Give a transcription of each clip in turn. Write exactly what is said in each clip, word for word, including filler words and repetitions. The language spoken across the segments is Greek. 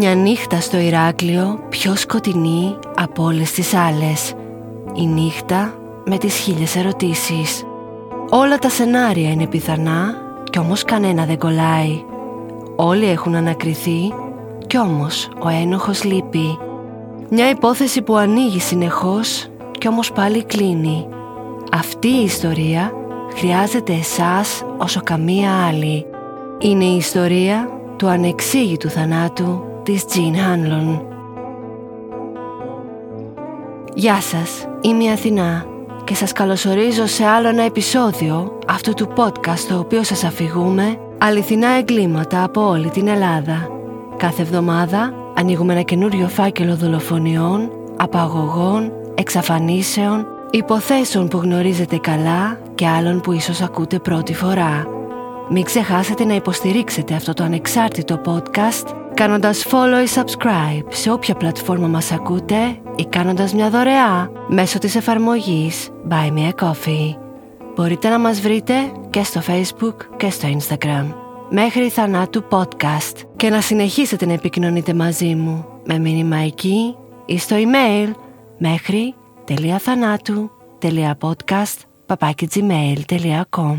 Μια νύχτα στο Ηράκλειο πιο σκοτεινή από όλες τις άλλες. Η νύχτα με τις χίλιες ερωτήσεις. Όλα τα σενάρια είναι πιθανά κι όμως κανένα δεν κολλάει. Όλοι έχουν ανακριθεί κι όμως ο ένοχος λείπει. Μια υπόθεση που ανοίγει συνεχώς κι όμως πάλι κλείνει. Αυτή η ιστορία χρειάζεται εσάς όσο καμία άλλη. Είναι η ιστορία του ανεξήγητου θανάτου της Jean Hanlon. Γεια σας, είμαι η Αθηνά και σας καλωσορίζω σε άλλο ένα επεισόδιο αυτού του podcast στο οποίο σας αφηγούμε αληθινά εγκλήματα από όλη την Ελλάδα. Κάθε εβδομάδα ανοίγουμε ένα καινούριο φάκελο δολοφονιών, απαγωγών, εξαφανίσεων, υποθέσεων που γνωρίζετε καλά και άλλων που ίσως ακούτε πρώτη φορά. Μην ξεχάσετε να υποστηρίξετε αυτό το ανεξάρτητο podcast κάνοντας follow ή subscribe σε όποια πλατφόρμα μας ακούτε ή κάνοντας μια δωρεά μέσω της εφαρμογής Buy Me a Coffee. Μπορείτε να μας βρείτε και στο Facebook και στο Instagram. Μέχρι θανάτου podcast και να συνεχίσετε να επικοινωνείτε μαζί μου με μήνυμα εκεί ή στο email μέχρι τελεία θανάτου τελεία podcast παπάκι gmail τελεία com.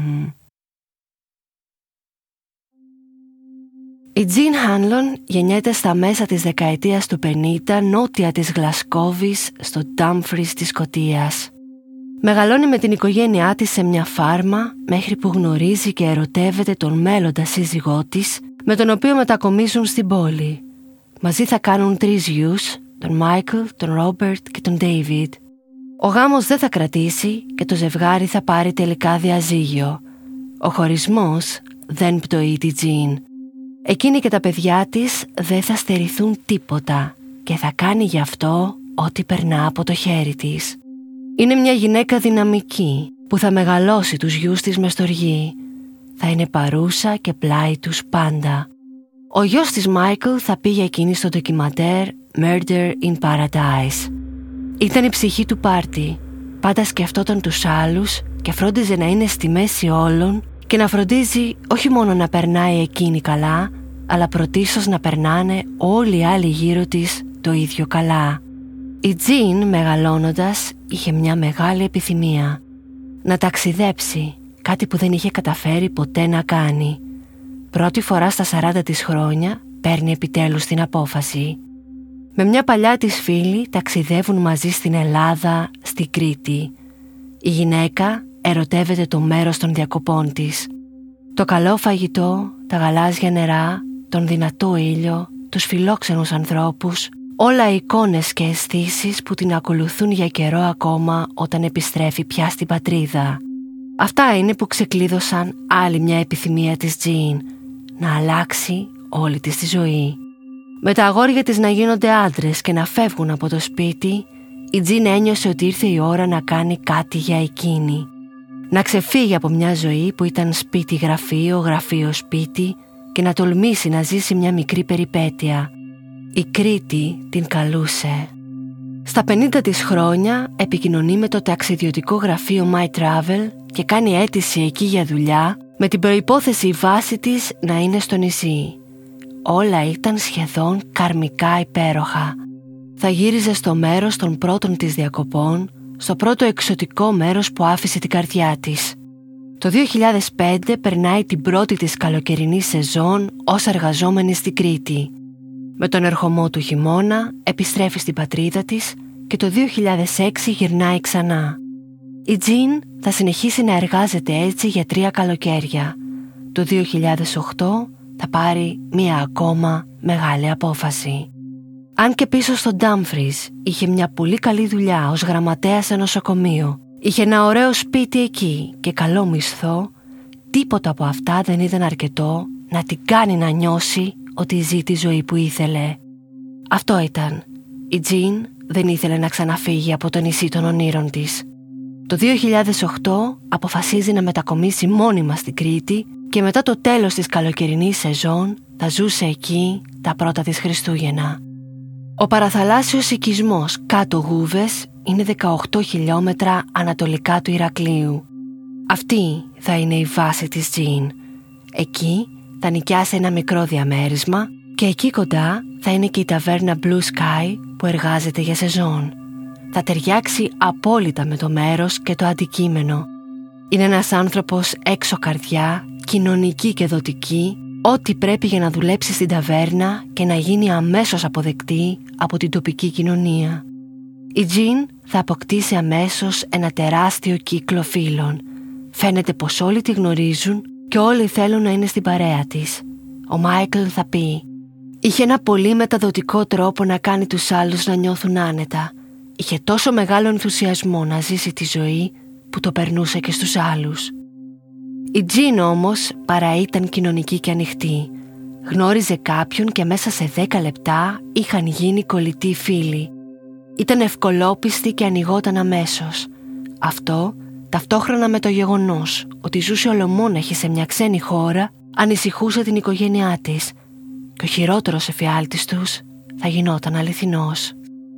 Η Jean Hanlon γεννιέται στα μέσα της δεκαετίας του πενήντα νότια της Γλασκόβης στο Dumfries της Σκωτίας. Μεγαλώνει με την οικογένειά της σε μια φάρμα μέχρι που γνωρίζει και ερωτεύεται τον μέλλοντα σύζυγό της με τον οποίο μετακομίζουν στην πόλη. Μαζί θα κάνουν τρεις γιους, τον Μάικλ, τον Ρόμπερτ και τον Ντέιβιντ. Ο γάμος δεν θα κρατήσει και το ζευγάρι θα πάρει τελικά διαζύγιο. Ο χωρισμός δεν πτωεί τη Jean. Εκείνη και τα παιδιά της δεν θα στερηθούν τίποτα και θα κάνει γι' αυτό ό,τι περνά από το χέρι της. Είναι μια γυναίκα δυναμική που θα μεγαλώσει τους γιους της με στοργή. Θα είναι παρούσα και πλάι τους πάντα. Ο γιος της Μάικλ θα πήγε εκείνη στο ντοκιμαντέρ Murder in Paradise. Ήταν η ψυχή του πάρτι. Πάντα σκεφτόταν τους άλλους και φρόντιζε να είναι στη μέση όλων και να φροντίζει όχι μόνο να περνάει εκείνη καλά, αλλά πρωτίστως να περνάνε όλοι οι άλλοι γύρω της το ίδιο καλά. Η Jean, μεγαλώνοντας, είχε μια μεγάλη επιθυμία. Να ταξιδέψει, κάτι που δεν είχε καταφέρει ποτέ να κάνει. Πρώτη φορά στα σαράντα της χρόνια παίρνει επιτέλους την απόφαση. Με μια παλιά της φίλη ταξιδεύουν μαζί στην Ελλάδα, στην Κρήτη. Η γυναίκα ερωτεύεται το μέρος των διακοπών της. Το καλό φαγητό, τα γαλάζια νερά, τον δυνατό ήλιο, τους φιλόξενους ανθρώπους, όλα οι εικόνες και αισθήσεις που την ακολουθούν για καιρό ακόμα όταν επιστρέφει πια στην πατρίδα. Αυτά είναι που ξεκλείδωσαν άλλη μια επιθυμία της Jean, να αλλάξει όλη της τη ζωή. Με τα αγόρια της να γίνονται άντρες και να φεύγουν από το σπίτι, η Jean ένιωσε ότι ήρθε η ώρα να κάνει κάτι για εκείνη. Να ξεφύγει από μια ζωή που ήταν σπίτι-γραφείο, γραφείο-σπίτι και να τολμήσει να ζήσει μια μικρή περιπέτεια. Η Κρήτη την καλούσε. Στα πενήντα της χρόνια επικοινωνεί με το ταξιδιωτικό γραφείο My Travel και κάνει αίτηση εκεί για δουλειά με την προϋπόθεση η βάση της να είναι στο νησί. Όλα ήταν σχεδόν καρμικά υπέροχα. Θα γύριζε στο μέρος των πρώτων της διακοπών, στο πρώτο εξωτικό μέρος που άφησε την καρδιά της. Το δύο χιλιάδες πέντε περνάει την πρώτη της καλοκαιρινή σεζόν ως εργαζόμενη στην Κρήτη. Με τον ερχομό του χειμώνα επιστρέφει στην πατρίδα της και το δύο χιλιάδες έξι γυρνάει ξανά. Η Jean θα συνεχίσει να εργάζεται έτσι για τρία καλοκαίρια. Το δύο χιλιάδες οκτώ θα πάρει μία ακόμα μεγάλη απόφαση. Αν και πίσω στο Dumfries είχε μια πολύ καλή δουλειά ως γραμματέας σε νοσοκομείο, είχε ένα ωραίο σπίτι εκεί και καλό μισθό, τίποτα από αυτά δεν ήταν αρκετό να την κάνει να νιώσει ότι ζει τη ζωή που ήθελε. Αυτό ήταν. Η Jean δεν ήθελε να ξαναφύγει από το νησί των ονείρων της. Το δύο χιλιάδες οκτώ αποφασίζει να μετακομίσει μόνιμα στην Κρήτη και μετά το τέλος της καλοκαιρινής σεζόν θα ζούσε εκεί τα πρώτα της Χριστούγεννα. Ο παραθαλάσσιος οικισμός Κάτω Γούβες είναι δεκαοκτώ χιλιόμετρα ανατολικά του Ηρακλείου. Αυτή θα είναι η βάση της Jean. Εκεί θα νοικιάσει ένα μικρό διαμέρισμα Και εκεί κοντά θα είναι και η ταβέρνα Blue Sky που εργάζεται για σεζόν. Θα ταιριάξει απόλυτα με το μέρος και το αντικείμενο. Είναι ένας άνθρωπος έξω καρδιά, κοινωνική και δοτική, ό,τι πρέπει για να δουλέψει στην ταβέρνα και να γίνει αμέσως αποδεκτή από την τοπική κοινωνία. Η Τζιν θα αποκτήσει αμέσως ένα τεράστιο κύκλο φίλων. Φαίνεται πως όλοι τη γνωρίζουν και όλοι θέλουν να είναι στην παρέα της. Ο Μάικλ θα πει: είχε ένα πολύ μεταδοτικό τρόπο να κάνει τους άλλους να νιώθουν άνετα. Είχε τόσο μεγάλο ενθουσιασμό να ζήσει τη ζωή που το περνούσε και στους άλλους. Η Τζιν όμως παρά ήταν κοινωνική και ανοιχτή. Γνώριζε κάποιον και μέσα σε δέκα λεπτά είχαν γίνει κολλητοί φίλοι. Ήταν ευκολόπιστη και ανοιγόταν αμέσως. Αυτό, ταυτόχρονα με το γεγονός ότι ζούσε ολομόναχη σε μια ξένη χώρα, ανησυχούσε την οικογένειά της και ο χειρότερος εφιάλτης τους θα γινόταν αληθινός.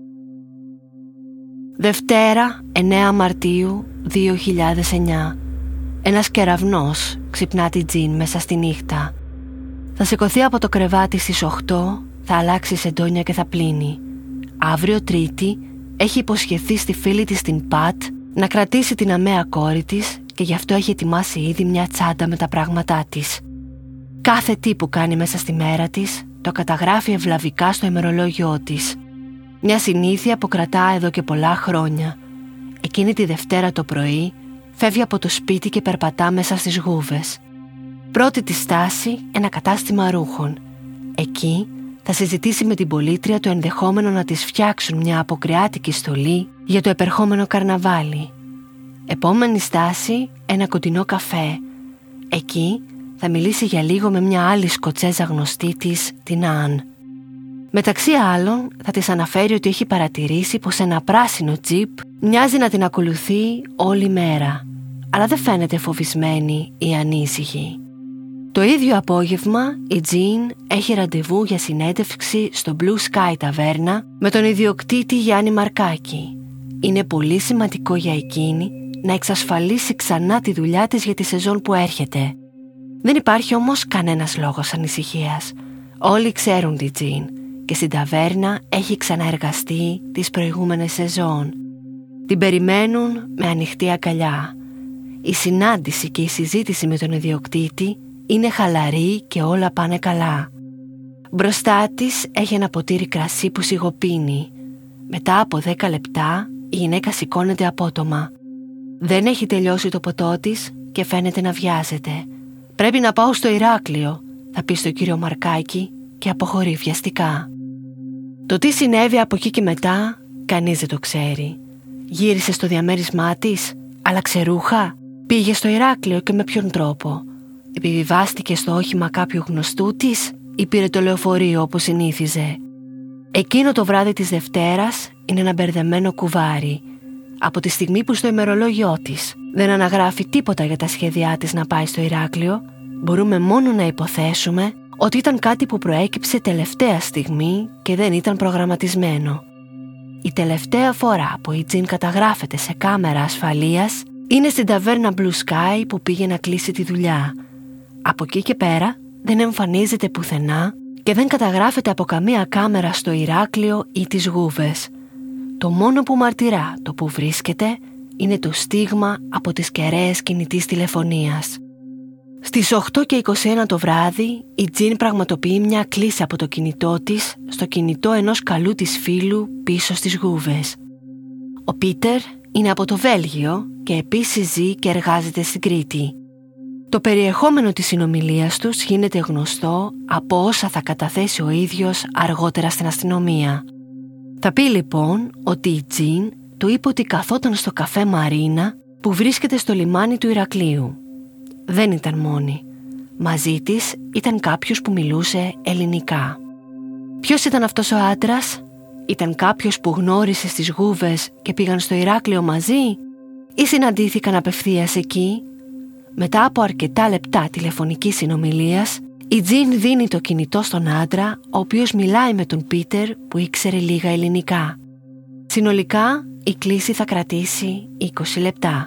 Δευτέρα, εννέα Μαρτίου δύο χιλιάδες εννιά. Ένας κεραυνός ξυπνά τη Τζιν μέσα στη νύχτα. Θα σηκωθεί από το κρεβάτι στις οκτώ, θα αλλάξει σεντόνια και θα πλύνει. Αύριο Τρίτη έχει υποσχεθεί στη φίλη της την Πατ να κρατήσει την αμαία κόρη της και γι' αυτό έχει ετοιμάσει ήδη μια τσάντα με τα πράγματά της. Κάθε τι που κάνει μέσα στη μέρα της το καταγράφει ευλαβικά στο ημερολόγιό της. Μια συνήθεια που κρατά εδώ και πολλά χρόνια. Εκείνη τη Δευτέρα το πρωί φεύγει από το σπίτι και περπατά μέσα στις γούβες. Πρώτη της στάση ένα κατάστημα ρούχων. Εκεί θα συζητήσει με την πολίτρια το ενδεχόμενο να της φτιάξουν μια αποκριάτικη στολή για το επερχόμενο καρναβάλι. Επόμενη στάση ένα κοντινό καφέ. Εκεί θα μιλήσει για λίγο με μια άλλη Σκοτσέζα γνωστή της, την Άν. Μεταξύ άλλων θα της αναφέρει ότι έχει παρατηρήσει πως ένα πράσινο τζιπ μοιάζει να την ακολουθεί όλη μέρα, αλλά δεν φαίνεται φοβισμένη ή ανήσυχη. Το ίδιο απόγευμα η Τζιν έχει ραντεβού για συνέντευξη στο Blue Sky ταβέρνα με τον ιδιοκτήτη Γιάννη Μαρκάκη. Είναι πολύ σημαντικό για εκείνη να εξασφαλίσει ξανά τη δουλειά της για τη σεζόν που έρχεται. Δεν υπάρχει όμως κανένας λόγος ανησυχίας. Όλοι ξέρουν τη Τζιν και στην ταβέρνα έχει ξαναεργαστεί τις προηγούμενες σεζόν. Την περιμένουν με ανοιχτή αγκαλιά. Η συνάντηση και η συζήτηση με τον ιδιοκτήτη είναι χαλαρή και όλα πάνε καλά. Μπροστά της έχει ένα ποτήρι κρασί που σιγοπίνει. Μετά από δέκα λεπτά η γυναίκα σηκώνεται απότομα. Δεν έχει τελειώσει το ποτό της και φαίνεται να βιάζεται. «Πρέπει να πάω στο Ηράκλειο», θα πει στον κύριο Μαρκάκη και αποχωρεί βιαστικά. Το τι συνέβη από εκεί και μετά κανείς δεν το ξέρει. Γύρισε στο διαμέρισμά της, άλλαξε ρούχα, πήγε στο Ηράκλειο και με ποιον τρόπο. Επιβιβάστηκε στο όχημα κάποιου γνωστού της ή πήρε το λεωφορείο όπως συνήθιζε. Εκείνο το βράδυ της Δευτέρας είναι ένα μπερδεμένο κουβάρι. Από τη στιγμή που στο ημερολόγιό της δεν αναγράφει τίποτα για τα σχέδιά της να πάει στο Ηράκλειο, μπορούμε μόνο να υποθέσουμε ότι ήταν κάτι που προέκυψε τελευταία στιγμή και δεν ήταν προγραμματισμένο. Η τελευταία φορά που η Τζιν καταγράφεται σε κάμερα ασφαλείας είναι στην ταβέρνα Blue Sky που πήγε να κλείσει τη δουλειά. Από εκεί και πέρα δεν εμφανίζεται πουθενά και δεν καταγράφεται από καμία κάμερα στο Ηράκλειο ή τις Γούβες. Το μόνο που μαρτυρά το που βρίσκεται είναι το στίγμα από τις κεραίες κινητής τηλεφωνίας. Στις οκτώ και είκοσι ένα το βράδυ η Τζιν πραγματοποιεί μια κλήση από το κινητό της στο κινητό ενός καλού της φίλου πίσω στις Γούβες. Ο Πίτερ είναι από το Βέλγιο και επίσης ζει και εργάζεται στην Κρήτη. Το περιεχόμενο της συνομιλίας τους γίνεται γνωστό από όσα θα καταθέσει ο ίδιος αργότερα στην αστυνομία. Θα πει λοιπόν ότι η Τζιν του είπε ότι καθόταν στο καφέ Μαρίνα που βρίσκεται στο λιμάνι του Ηρακλείου. Δεν ήταν μόνη. Μαζί της ήταν κάποιος που μιλούσε ελληνικά. Ποιος ήταν αυτός ο άντρας? Ήταν κάποιος που γνώρισε στις Γούβες και πήγαν στο Ηράκλειο μαζί ή συναντήθηκαν απευθείας εκεί? Μετά από αρκετά λεπτά τηλεφωνικής συνομιλίας, η Τζιν δίνει το κινητό στον άντρα, ο οποίος μιλάει με τον Πίτερ που ήξερε λίγα ελληνικά. Συνολικά, η κλήση θα κρατήσει είκοσι λεπτά.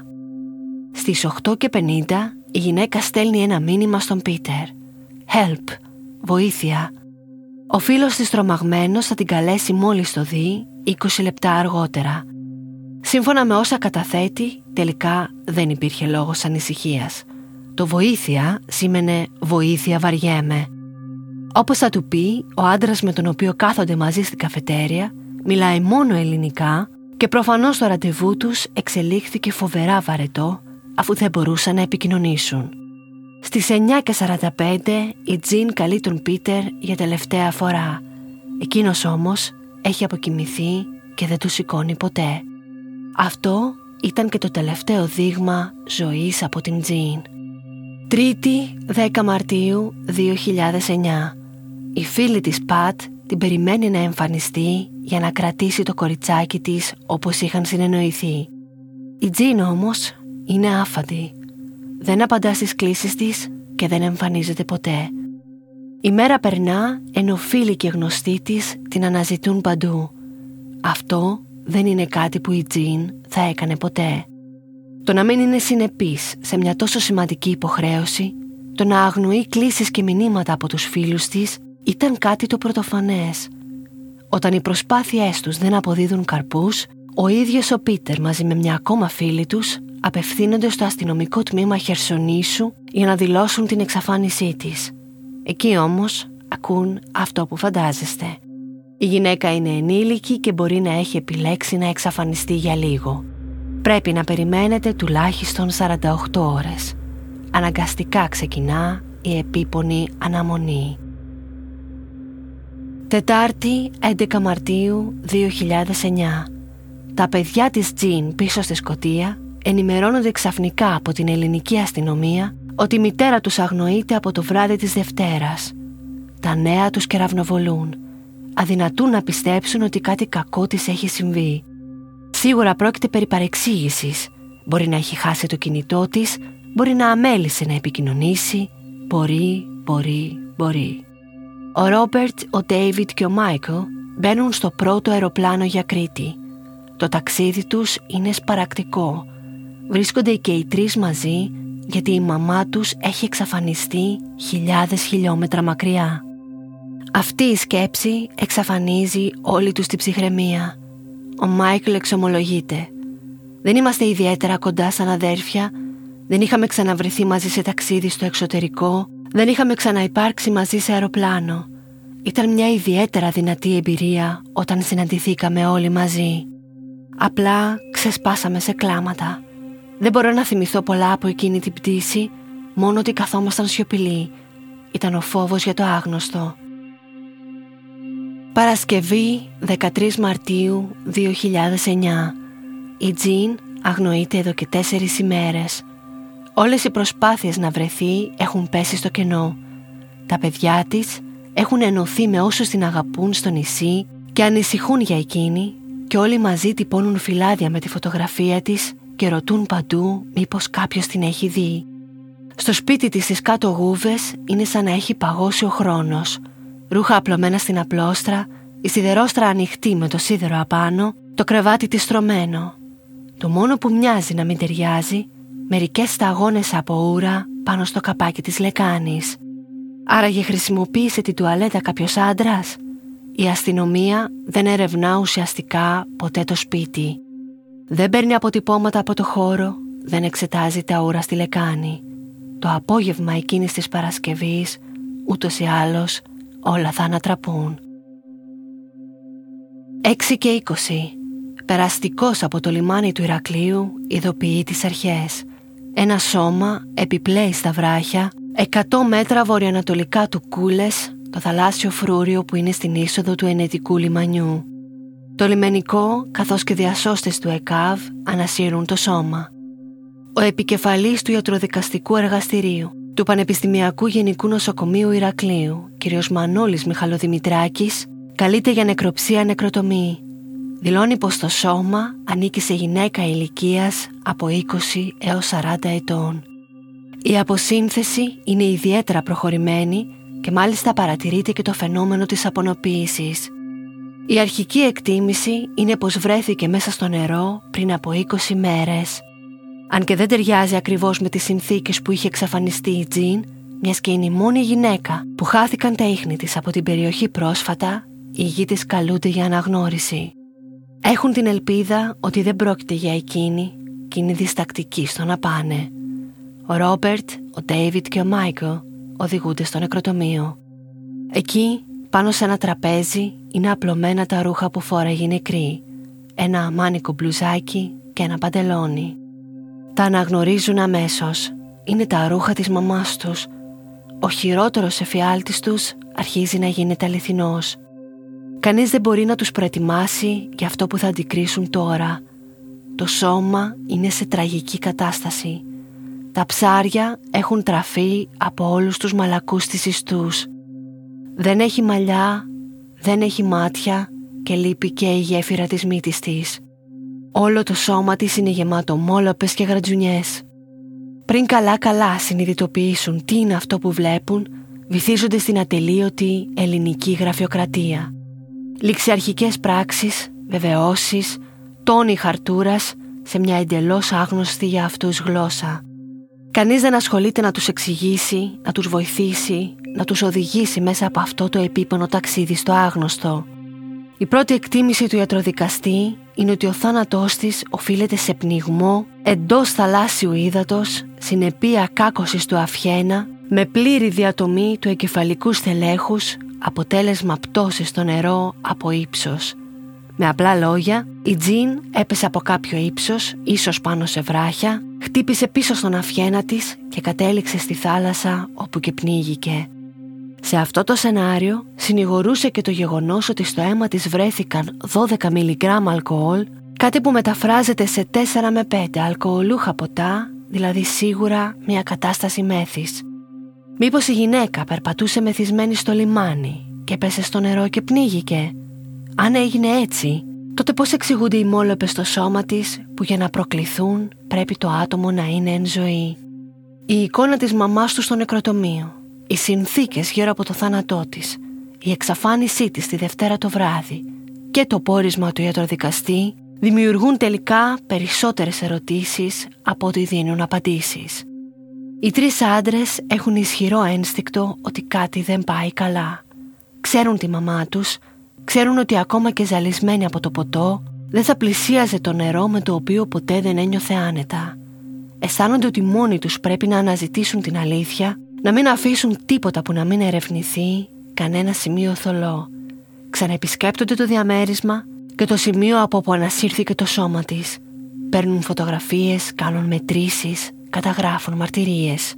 Στις οκτώ και πενήντα, η γυναίκα στέλνει ένα μήνυμα στον Πίτερ. «Help! Βοήθεια!» Ο φίλος της τρομαγμένος θα την καλέσει μόλις το δει, είκοσι λεπτά αργότερα. Σύμφωνα με όσα καταθέτει, τελικά δεν υπήρχε λόγος ανησυχίας. Το βοήθεια σήμαινε «βοήθεια βαριέμαι». Όπως θα του πει, ο άντρας με τον οποίο κάθονται μαζί στην καφετέρια μιλάει μόνο ελληνικά και προφανώς το ραντεβού τους εξελίχθηκε φοβερά βαρετό, αφού δεν μπορούσαν να επικοινωνήσουν. Στις εννιά και σαράντα πέντε η Τζιν καλεί τον Πίτερ για τελευταία φορά. Εκείνος όμως έχει αποκοιμηθεί και δεν του σηκώνει ποτέ. Αυτό ήταν και το τελευταίο δείγμα ζωής από την Τζιν. Τρίτη, δέκα Μαρτίου δύο χιλιάδες εννιά. Η φίλη της Πατ την περιμένει να εμφανιστεί για να κρατήσει το κοριτσάκι της όπως είχαν συνεννοηθεί. Η Τζιν όμως είναι άφαντη. Δεν απαντά στις κλήσεις της και δεν εμφανίζεται ποτέ. Η μέρα περνά ενώ φίλοι και γνωστοί της την αναζητούν παντού. Αυτό δεν είναι κάτι που η Τζιν θα έκανε ποτέ. Το να μην είναι συνεπής σε μια τόσο σημαντική υποχρέωση, το να αγνοεί κλήσεις και μηνύματα από τους φίλους της, ήταν κάτι το πρωτοφανές. Όταν οι προσπάθειές τους δεν αποδίδουν καρπούς, ο ίδιος ο Πίτερ μαζί με μια ακόμα φίλη τους απευθύνονται στο αστυνομικό τμήμα Χερσονήσου για να δηλώσουν την εξαφάνισή της. Εκεί όμως ακούν αυτό που φαντάζεστε. Η γυναίκα είναι ενήλικη και μπορεί να έχει επιλέξει να εξαφανιστεί για λίγο. Πρέπει να περιμένετε τουλάχιστον σαράντα οκτώ ώρες. Αναγκαστικά ξεκινά η επίπονη αναμονή. Τετάρτη, έντεκα Μαρτίου δύο χιλιάδες εννιά. Τα παιδιά της Τζιν πίσω στη Σκωτία ενημερώνονται ξαφνικά από την ελληνική αστυνομία ότι η μητέρα τους αγνοείται από το βράδυ της Δευτέρας. Τα νέα τους κεραυνοβολούν. Αδυνατούν να πιστέψουν ότι κάτι κακό της έχει συμβεί. Σίγουρα πρόκειται περί παρεξήγησης. Μπορεί να έχει χάσει το κινητό της, μπορεί να αμέλησε να επικοινωνήσει. Μπορεί, μπορεί, μπορεί. Ο Ρόμπερτ, ο Ντέιβιτ και ο Μάικλ μπαίνουν στο πρώτο αεροπλάνο για Κρήτη. Το ταξίδι τους είναι σπαρακτικό. Βρίσκονται και οι τρεις μαζί γιατί η μαμά τους έχει εξαφανιστεί χιλιάδες χιλιόμετρα μακριά. Αυτή η σκέψη εξαφανίζει όλη τους την ψυχραιμία. Ο Μάικλ εξομολογείται. Δεν είμαστε ιδιαίτερα κοντά σαν αδέρφια, δεν είχαμε ξαναβρεθεί μαζί σε ταξίδι στο εξωτερικό, δεν είχαμε ξαναυπάρξει μαζί σε αεροπλάνο. Ήταν μια ιδιαίτερα δυνατή εμπειρία όταν συναντηθήκαμε όλοι μαζί. Απλά ξεσπάσαμε σε κλάματα. Δεν μπορώ να θυμηθώ πολλά από εκείνη την πτήση, μόνο ότι καθόμασταν σιωπηλοί. Ήταν ο φόβος για το άγνωστο. Παρασκευή, δεκατρείς Μαρτίου δύο χιλιάδες εννιά. Η Τζιν αγνοείται εδώ και τέσσερις ημέρες. Όλες οι προσπάθειες να βρεθεί έχουν πέσει στο κενό. Τα παιδιά της έχουν ενωθεί με όσους την αγαπούν στο νησί και ανησυχούν για εκείνη και όλοι μαζί τυπώνουν φυλάδια με τη φωτογραφία της και ρωτούν παντού μήπως κάποιος την έχει δει. Στο σπίτι της στις κάτω γούβες είναι σαν να έχει παγώσει ο χρόνος. Ρούχα απλωμένα στην απλόστρα, η σιδερόστρα ανοιχτή με το σίδερο απάνω, το κρεβάτι της στρωμένο. Το μόνο που μοιάζει να μην ταιριάζει, μερικές σταγόνες από ούρα πάνω στο καπάκι της λεκάνης. Άραγε χρησιμοποίησε τη τουαλέτα κάποιος άντρας? Η αστυνομία δεν ερευνά ουσιαστικά ποτέ το σπίτι. Δεν παίρνει αποτυπώματα από το χώρο, δεν εξετάζει τα ούρα στη λεκάνη. Το απόγευμα εκείνης της Παρασκευής, ούτως ή άλλως, όλα θα ανατραπούν. έξι και είκοσι. Περαστικός από το λιμάνι του Ηρακλείου ειδοποιεί τις αρχές. Ένα σώμα επιπλέει στα βράχια, εκατό μέτρα βορειοανατολικά του Κούλες, το θαλάσσιο φρούριο που είναι στην είσοδο του Ενετικού λιμανιού. Το λιμενικό καθώς και διασώστες του ΕΚΑΒ ανασύρουν το σώμα. Ο επικεφαλής του ιατροδικαστικού εργαστηρίου του Πανεπιστημιακού Γενικού Νοσοκομείου Ηρακλείου, κ. Μανώλης Μιχαλοδημητράκης, καλείται για νεκροψία νεκροτομή. Δηλώνει πως το σώμα ανήκει σε γυναίκα ηλικίας από είκοσι έως σαράντα ετών. Η αποσύνθεση είναι ιδιαίτερα προχωρημένη και μάλιστα παρατηρείται και το φαινόμενο της απονοποίησης. Η αρχική εκτίμηση είναι πως βρέθηκε μέσα στο νερό πριν από είκοσι μέρες. Αν και δεν ταιριάζει ακριβώς με τις συνθήκες που είχε εξαφανιστεί η Τζιν, μιας και είναι η μόνη γυναίκα που χάθηκαν τα ίχνη της από την περιοχή πρόσφατα, οι γη της καλούνται για αναγνώριση. Έχουν την ελπίδα ότι δεν πρόκειται για εκείνη και είναι διστακτικοί στο να πάνε. Ο Ρόμπερτ, ο Ντέιβιτ και ο Μάικλ οδηγούνται στο νεκροτομείο. Εκεί, πάνω σε ένα τραπέζι, είναι απλωμένα τα ρούχα που φόραγε η νεκρή. Ένα μάνικο μπλουζάκι και ένα παντελόνι. Τα αναγνωρίζουν αμέσως. Είναι τα ρούχα της μαμάς τους. Ο χειρότερος εφιάλτης τους αρχίζει να γίνεται αληθινός. Κανείς δεν μπορεί να τους προετοιμάσει για αυτό που θα αντικρίσουν τώρα. Το σώμα είναι σε τραγική κατάσταση. Τα ψάρια έχουν τραφεί από όλους τους μαλακούς της ιστούς. Δεν έχει μαλλιά, δεν έχει μάτια και λείπει και η γέφυρα της μύτης της. Όλο το σώμα της είναι γεμάτο μόλοπες και γρατζουνιές. Πριν καλά-καλά συνειδητοποιήσουν τι είναι αυτό που βλέπουν, βυθίζονται στην ατελείωτη ελληνική γραφειοκρατία. Ληξιαρχικές πράξεις, βεβαιώσεις, τόνοι χαρτούρας σε μια εντελώς άγνωστη για αυτούς γλώσσα. Κανείς δεν ασχολείται να τους εξηγήσει, να τους βοηθήσει, να τους οδηγήσει μέσα από αυτό το επίπονο ταξίδι στο άγνωστο. Η πρώτη εκτίμηση του ιατροδικαστή είναι ότι ο θάνατός της οφείλεται σε πνιγμό εντός θαλάσσιου ύδατος, συνεπή ακάκωσης του αυχένα, με πλήρη διατομή του εγκεφαλικού στελέχους, αποτέλεσμα πτώσης στο νερό από ύψος. Με απλά λόγια, η Τζιν έπεσε από κάποιο ύψος, ίσως πάνω σε βράχια, χτύπησε πίσω στον αυχένα της και κατέληξε στη θάλασσα όπου και πνίγηκε. Σε αυτό το σενάριο συνηγορούσε και το γεγονός ότι στο αίμα της βρέθηκαν δώδεκα μιλιγκράμμ αλκοόλ, κάτι που μεταφράζεται σε τέσσερα με πέντε αλκοολούχα ποτά, δηλαδή σίγουρα μια κατάσταση μέθης. Μήπως η γυναίκα περπατούσε μεθυσμένη στο λιμάνι και πέσε στο νερό και πνίγηκε? Αν έγινε έτσι, τότε πώς εξηγούνται οι μόλοπες στο σώμα της που για να προκληθούν πρέπει το άτομο να είναι εν ζωή? Η εικόνα της μαμάς του στο νεκροτομείο, οι συνθήκες γύρω από το θάνατό της, η εξαφάνισή της τη Δευτέρα το βράδυ και το πόρισμα του ιατροδικαστή δημιουργούν τελικά περισσότερες ερωτήσεις από ό,τι δίνουν απαντήσεις. Οι τρεις άντρες έχουν ισχυρό ένστικτο ότι κάτι δεν πάει καλά. Ξέρουν τη μαμά τους, ξέρουν ότι ακόμα και ζαλισμένη από το ποτό δεν θα πλησίαζε το νερό με το οποίο ποτέ δεν ένιωθε άνετα. Αισθάνονται ότι μόνοι τους πρέπει να αναζητήσουν την αλήθεια, να μην αφήσουν τίποτα που να μην ερευνηθεί, κανένα σημείο θολό. Ξαναεπισκέπτονται το διαμέρισμα και το σημείο από όπου ανασύρθηκε το σώμα της. Παίρνουν φωτογραφίες, κάνουν μετρήσεις, καταγράφουν μαρτυρίες.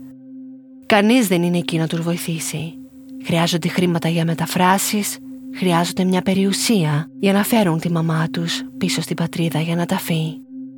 Κανείς δεν είναι εκεί να τους βοηθήσει. Χρειάζονται χρήματα για μεταφράσεις, χρειάζονται μια περιουσία για να φέρουν τη μαμά τους πίσω στην πατρίδα για να ταφεί.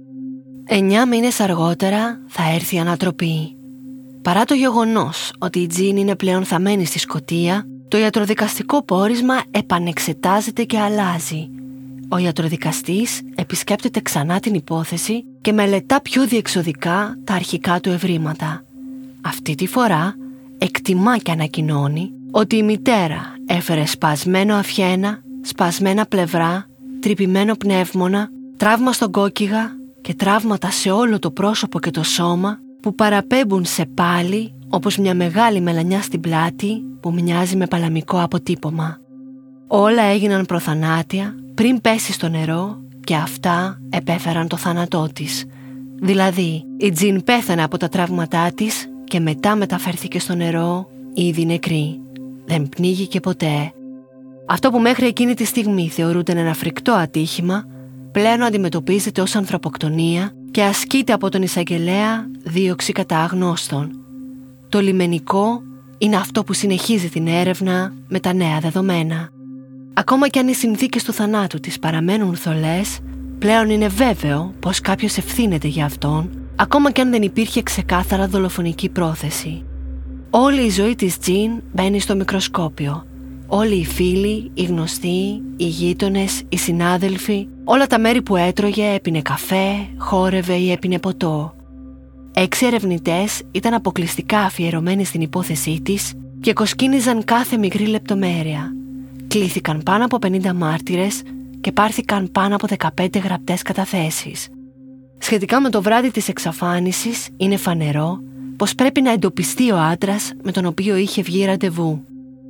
Εννιά μήνες αργότερα θα έρθει η ανατροπή. Παρά το γεγονός ότι η Τζιν είναι πλέον θαμμένη στη Σκωτία, το ιατροδικαστικό πόρισμα επανεξετάζεται και αλλάζει. Ο ιατροδικαστής επισκέπτεται ξανά την υπόθεση και μελετά πιο διεξοδικά τα αρχικά του ευρήματα. Αυτή τη φορά εκτιμά και ανακοινώνει ότι η μητέρα έφερε σπασμένο αυχένα, σπασμένα πλευρά, τρυπημένο πνεύμονα, τραύμα στον κόκκιγα και τραύματα σε όλο το πρόσωπο και το σώμα που παραπέμπουν σε πάλι όπως μια μεγάλη μελανιά στην πλάτη που μοιάζει με παλαμικό αποτύπωμα. Όλα έγιναν προθανάτια πριν πέσει στο νερό και αυτά επέφεραν το θάνατό της. Δηλαδή, η Τζιν πέθανε από τα τραύματά της και μετά μεταφέρθηκε στο νερό ήδη νεκρή. Δεν πνίγηκε ποτέ. Αυτό που μέχρι εκείνη τη στιγμή θεωρούνται ένα φρικτό ατύχημα, πλέον αντιμετωπίζεται ως ανθρωποκτονία και ασκείται από τον εισαγγελέα δίωξη κατά αγνώστων. Το λιμενικό είναι αυτό που συνεχίζει την έρευνα με τα νέα δεδομένα. Ακόμα κι αν οι συνθήκες του θανάτου της παραμένουν θολές, πλέον είναι βέβαιο πως κάποιος ευθύνεται για αυτόν, ακόμα κι αν δεν υπήρχε ξεκάθαρα δολοφονική πρόθεση. Όλη η ζωή της Τζιν μπαίνει στο μικροσκόπιο. Όλοι οι φίλοι, οι γνωστοί, οι γείτονες, οι συνάδελφοι, όλα τα μέρη που έτρωγε, έπινε καφέ, χόρευε ή έπινε ποτό. Έξι ερευνητές ήταν αποκλειστικά αφιερωμένοι στην υπόθεσή της και κοσκίνιζαν κάθε μικρή λεπτομέρεια. Κλήθηκαν πάνω από πενήντα μάρτυρες και πάρθηκαν πάνω από δεκαπέντε γραπτές καταθέσεις. Σχετικά με το βράδυ της εξαφάνισης, είναι φανερό πως πρέπει να εντοπιστεί ο άντρας με τον οποίο είχε βγει ραντεβού.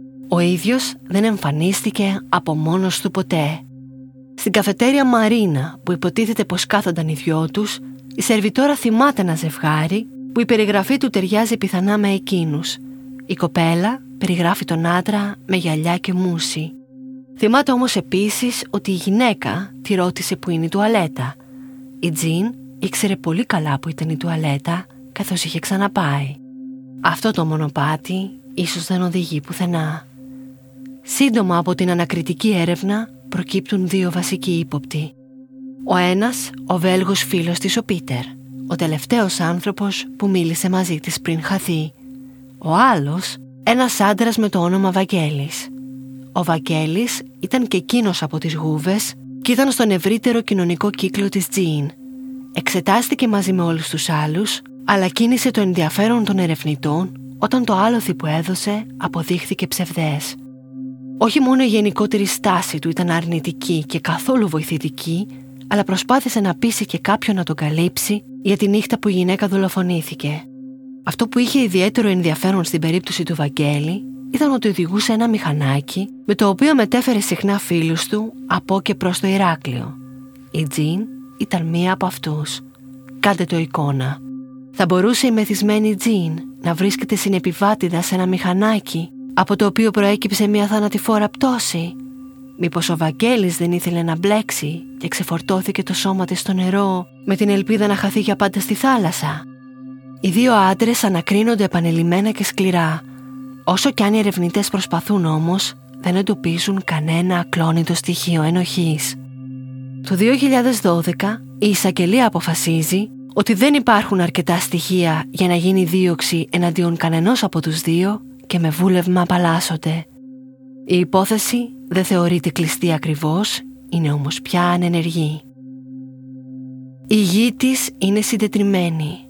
Ο ίδιος δεν εμφανίστηκε από μόνος του ποτέ. Στην καφετέρια Μαρίνα, που υποτίθεται πως κάθονταν οι δυο τους, η σερβιτόρα θυμάται ένα ζευγάρι που η περιγραφή του ταιριάζει πιθανά με εκείνους. Η κοπέλα περιγράφει τον άντρα με γυαλιά και μουσι. Θυμάται όμως επίσης ότι η γυναίκα τη ρώτησε που είναι η τουαλέτα. Η Τζιν ήξερε πολύ καλά που ήταν η τουαλέτα, καθώς είχε ξαναπάει. Αυτό το μονοπάτι ίσως δεν οδηγεί πουθενά. Σύντομα από την ανακριτική έρευνα προκύπτουν δύο βασικοί ύποπτοι. Ο ένας, ο Βέλγος φίλος της ο Πίτερ, ο τελευταίος άνθρωπος που μίλησε μαζί της πριν χαθεί. Ο άλλος, ένας άντρας με το όνομα Βαγγέλης. Ο Βαγγέλης ήταν και εκείνος από τις Γούβες και ήταν στον ευρύτερο κοινωνικό κύκλο της Τζιν. Εξετάστηκε μαζί με όλους τους άλλους, αλλά κίνησε το ενδιαφέρον των ερευνητών όταν το άλοθη που έδωσε αποδείχθηκε ψευδές. Όχι μόνο η γενικότερη στάση του ήταν αρνητική και καθόλου βοηθητική, αλλά προσπάθησε να πείσει και κάποιον να τον καλύψει για τη νύχτα που η γυναίκα δολοφονήθηκε. Αυτό που είχε ιδιαίτερο ενδιαφέρον στην περίπτωση του Βαγγέλη ήταν ότι οδηγούσε ένα μηχανάκι με το οποίο μετέφερε συχνά φίλους του από και προς το Ηράκλειο. Η Τζιν ήταν μία από αυτούς. Κάντε το εικόνα. Θα μπορούσε η μεθυσμένη Τζιν να βρίσκεται συνεπιβάτηδα σε ένα μηχανάκι από το οποίο προέκυψε μια θανατηφόρα πτώση? Μήπως ο Βαγγέλης δεν ήθελε να μπλέξει και ξεφορτώθηκε το σώμα της στο νερό με την ελπίδα να χαθεί για πάντα στη θάλασσα? Οι δύο άντρες ανακρίνονται επανειλημμένα και σκληρά. Όσο κι αν οι ερευνητές προσπαθούν όμως, δεν εντοπίζουν κανένα ακλόνητο στοιχείο ενοχής. Το δύο χιλιάδες δώδεκα η εισαγγελία αποφασίζει ότι δεν υπάρχουν αρκετά στοιχεία για να γίνει δίωξη εναντίον κανενός από τους δύο και με βούλευμα απαλλάσσονται. Η υπόθεση δεν θεωρείται κλειστή ακριβώς, είναι όμως πια ανενεργή. Η γη της είναι συντετριμμένη.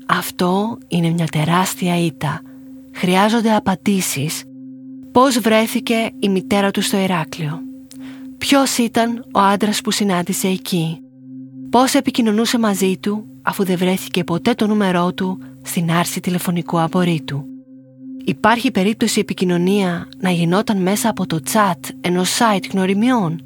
Αυτό είναι μια τεράστια ήττα. Χρειάζονται απαντήσεις. Πώς βρέθηκε η μητέρα του στο Ηράκλειο? Ποιος ήταν ο άντρας που συνάντησε εκεί? Πώς επικοινωνούσε μαζί του αφού δεν βρέθηκε ποτέ το νούμερό του στην άρση τηλεφωνικού απορρίτου? Υπάρχει περίπτωση η επικοινωνία να γινόταν μέσα από το chat ενός site γνωριμιών?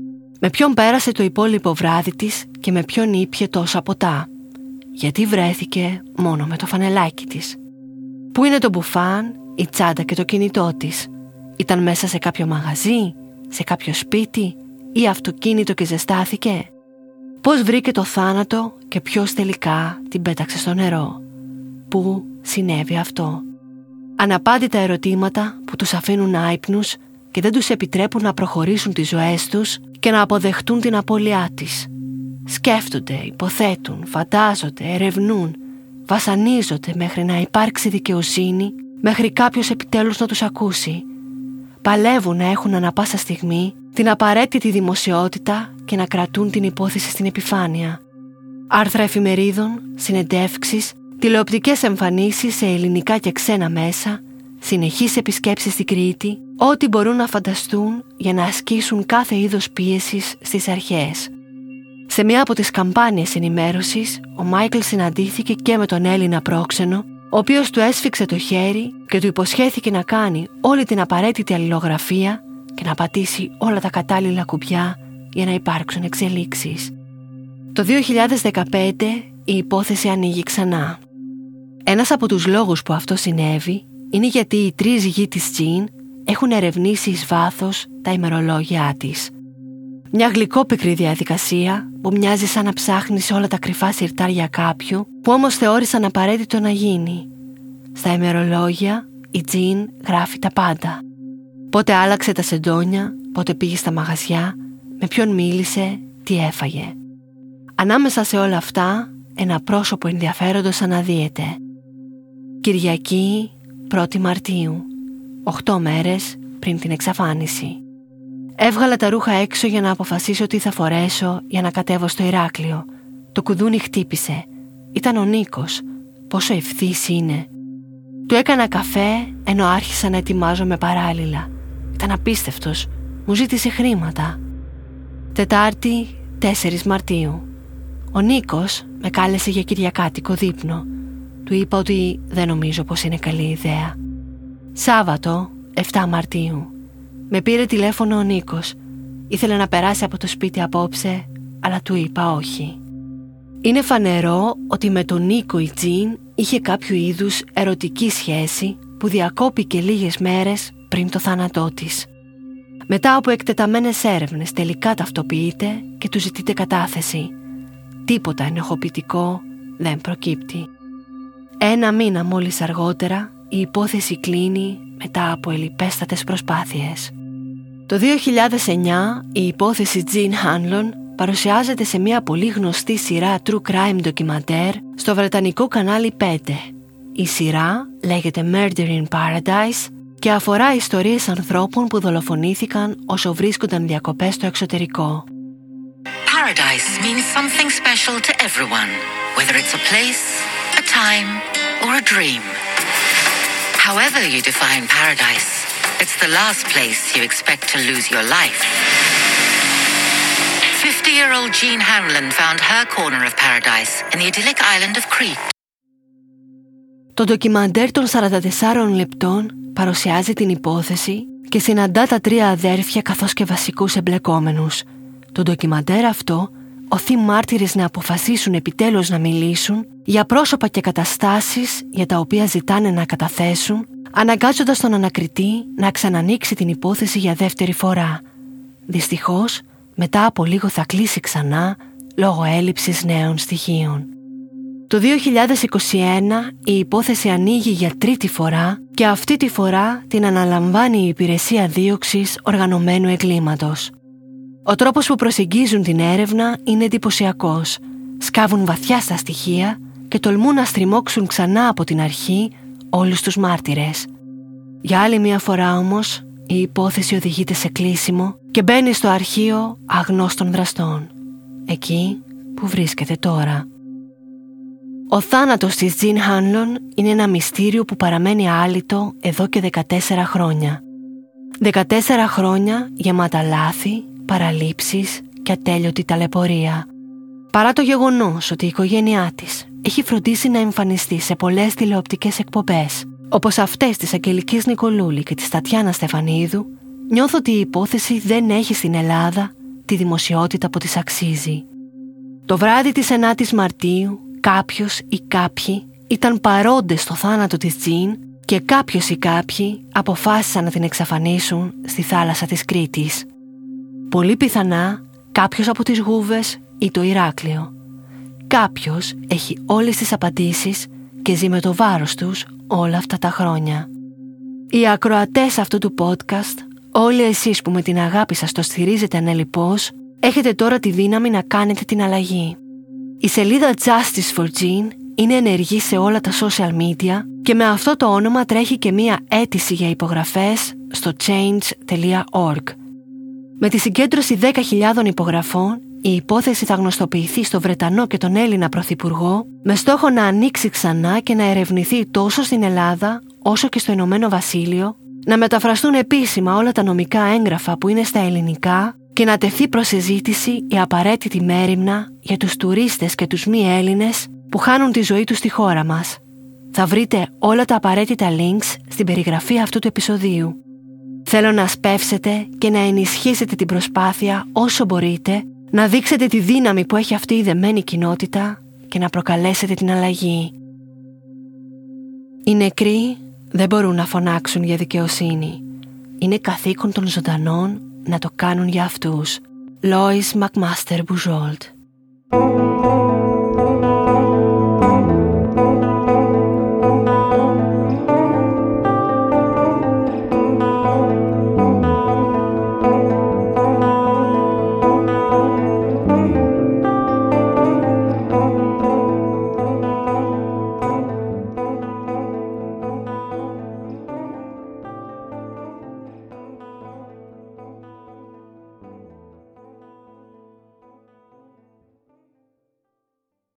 Με ποιον πέρασε το υπόλοιπο βράδυ της και με ποιον ήπιε τόσα ποτά? Γιατί βρέθηκε μόνο με το φανελάκι της? Πού είναι το μπουφάν, η τσάντα και το κινητό της? Ήταν μέσα σε κάποιο μαγαζί, σε κάποιο σπίτι ή αυτοκίνητο και ζεστάθηκε? Πώς βρήκε το θάνατο και ποιος τελικά την πέταξε στο νερό? Πού συνέβη αυτό? Αναπάντητα ερωτήματα που τους αφήνουν άυπνους και δεν τους επιτρέπουν να προχωρήσουν τις ζωές τους και να αποδεχτούν την απώλειά της. Σκέφτονται, υποθέτουν, φαντάζονται, ερευνούν, βασανίζονται μέχρι να υπάρξει δικαιοσύνη, μέχρι κάποιος επιτέλους να τους ακούσει. Παλεύουν να έχουν ανα πάσα στιγμή την απαραίτητη δημοσιότητα και να κρατούν την υπόθεση στην επιφάνεια. Άρθρα εφημερίδων, συνεντεύξεις, τηλεοπτικές εμφανίσεις σε ελληνικά και ξένα μέσα, συνεχείς επισκέψεις στην Κρήτη, ό,τι μπορούν να φανταστούν για να ασκήσουν κάθε είδος πίεσης στις αρχές. Σε μία από τις καμπάνιες ενημέρωσης, ο Μάικλ συναντήθηκε και με τον Έλληνα πρόξενο, ο οποίος του έσφιξε το χέρι και του υποσχέθηκε να κάνει όλη την απαραίτητη αλληλογραφία και να πατήσει όλα τα κατάλληλα κουμπιά για να υπάρξουν εξελίξεις. Το δύο χιλιάδες δεκαπέντε η υπόθεση ανοίγει ξανά. Ένας από τους λόγους που αυτό συνέβη είναι γιατί οι τρεις γη της Τζιν έχουν ερευνήσει εις βάθος τα ημερολόγια της. Μια γλυκόπικρη διαδικασία που μοιάζει σαν να ψάχνει σε όλα τα κρυφά συρτάρια κάποιου, που όμως θεώρησαν απαραίτητο να γίνει. Στα ημερολόγια η Τζιν γράφει τα πάντα. Πότε άλλαξε τα σεντόνια, πότε πήγε στα μαγαζιά, με ποιον μίλησε, τι έφαγε. Ανάμεσα σε όλα αυτά, ένα πρόσωπο ενδιαφέροντος αναδύεται. Κυριακή πρώτη Μαρτίου, οχτώ μέρες πριν την εξαφάνιση. Έβγαλα τα ρούχα έξω για να αποφασίσω τι θα φορέσω για να κατέβω στο Ηράκλειο. Το κουδούνι χτύπησε. Ήταν ο Νίκος. Πόσο ευθύς είναι. Του έκανα καφέ ενώ άρχισα να ετοιμάζομαι παράλληλα. Ήταν απίστευτος. Μου ζήτησε χρήματα. Τετάρτη τέσσερις Μαρτίου. Ο Νίκος με κάλεσε για κυριακάτικο δείπνο. Του είπα ότι δεν νομίζω πως είναι καλή ιδέα. Σάββατο, εφτά Μαρτίου. Με πήρε τηλέφωνο ο Νίκος. Ήθελε να περάσει από το σπίτι απόψε, αλλά του είπα όχι. Είναι φανερό ότι με τον Νίκο η Τζιν είχε κάποιο είδους ερωτική σχέση που διακόπηκε λίγες μέρες πριν το θάνατό της. Μετά από εκτεταμένες έρευνες τελικά ταυτοποιείται και του ζητείται κατάθεση. Τίποτα ενοχοποιητικό δεν προκύπτει. Ένα μήνα μόλις αργότερα η υπόθεση κλείνει μετά από ελιπέστατες προσπάθειες. Το δύο χιλιάδες εννιά η υπόθεση Jean Hanlon παρουσιάζεται σε μια πολύ γνωστή σειρά true crime ντοκιμαντέρ στο βρετανικό κανάλι πέντε. Η σειρά λέγεται Murder in Paradise και αφορά ιστορίες ανθρώπων που δολοφονήθηκαν όσο βρίσκονταν διακοπές στο εξωτερικό. Paradise means something special to everyone, whether it's a place, a time, or a dream. However you define paradise, it's the last place you expect to lose your life. fifty-year-old Jean Hanlon found her corner of paradise in the idyllic island of Crete. Το ντοκιμαντέρ των σαράντα τεσσάρων λεπτών παρουσιάζει την υπόθεση και συναντά τα τρία αδέρφια καθώς και βασικούς εμπλεκόμενους. Το ντοκιμαντέρ αυτό οθεί μάρτυρες να αποφασίσουν επιτέλους να μιλήσουν για πρόσωπα και καταστάσεις για τα οποία ζητάνε να καταθέσουν, αναγκάζοντας τον ανακριτή να ξανανοίξει την υπόθεση για δεύτερη φορά. Δυστυχώς, μετά από λίγο θα κλείσει ξανά λόγω έλλειψης νέων στοιχείων. Το δύο χιλιάδες είκοσι ένα η υπόθεση ανοίγει για τρίτη φορά και αυτή τη φορά την αναλαμβάνει η Υπηρεσία Δίωξης Οργανωμένου Εγκλήματος. Ο τρόπος που προσεγγίζουν την έρευνα είναι εντυπωσιακός. Σκάβουν βαθιά στα στοιχεία και τολμούν να στριμώξουν ξανά από την αρχή όλους τους μάρτυρες. Για άλλη μια φορά όμως, η υπόθεση οδηγείται σε κλείσιμο και μπαίνει στο αρχείο αγνώστων δραστών, εκεί που βρίσκεται τώρα. Ο θάνατος της Jean Hanlon είναι ένα μυστήριο που παραμένει άλυτο εδώ και δεκατέσσερα χρόνια. δεκατέσσερα χρόνια γεμάτα λάθη, παραλήψεις και ατέλειωτη ταλαιπωρία. Παρά το γεγονός ότι η οικογένειά της έχει φροντίσει να εμφανιστεί σε πολλές τηλεοπτικές εκπομπές, όπως αυτές της Αγγελικής Νικολούλη και της Τατιάνα Στεφανίδου, νιώθω ότι η υπόθεση δεν έχει στην Ελλάδα τη δημοσιότητα που της αξίζει. Το βράδυ της ενάτης Μαρτίου, κάποιος ή κάποιοι ήταν παρόντες στο θάνατο της Jean και κάποιος ή κάποιοι αποφάσισαν να την εξαφανίσουν στη θάλασσα της Κρήτης. Πολύ πιθανά κάποιος από τις Γούβες ή το Ηράκλειο. Κάποιος έχει όλες τις απαντήσεις και ζει με το βάρος τους όλα αυτά τα χρόνια. Οι ακροατές αυτού του podcast, όλοι εσείς που με την αγάπη σας το στηρίζετε ανελιπώς, έχετε τώρα τη δύναμη να κάνετε την αλλαγή. Η σελίδα Justice for Jean είναι ενεργή σε όλα τα social media και με αυτό το όνομα τρέχει και μία αίτηση για υπογραφές στο change τελεία org. Με τη συγκέντρωση δέκα χιλιάδων υπογραφών, η υπόθεση θα γνωστοποιηθεί στο Βρετανό και τον Έλληνα Πρωθυπουργό με στόχο να ανοίξει ξανά και να ερευνηθεί τόσο στην Ελλάδα όσο και στο Ηνωμένο Βασίλειο, να μεταφραστούν επίσημα όλα τα νομικά έγγραφα που είναι στα ελληνικά και να τεθεί προς συζήτηση η απαραίτητη μέριμνα για τους τουρίστες και τους μη Έλληνες που χάνουν τη ζωή τους στη χώρα μας. Θα βρείτε όλα τα απαραίτητα links στην περιγραφή αυτού του επεισοδίου. Θέλω να σπεύσετε και να ενισχύσετε την προσπάθεια όσο μπορείτε, να δείξετε τη δύναμη που έχει αυτή η δεμένη κοινότητα και να προκαλέσετε την αλλαγή. Οι νεκροί δεν μπορούν να φωνάξουν για δικαιοσύνη. Είναι καθήκον των ζωντανών να το κάνουν για αυτούς. Lois McMaster Bujold.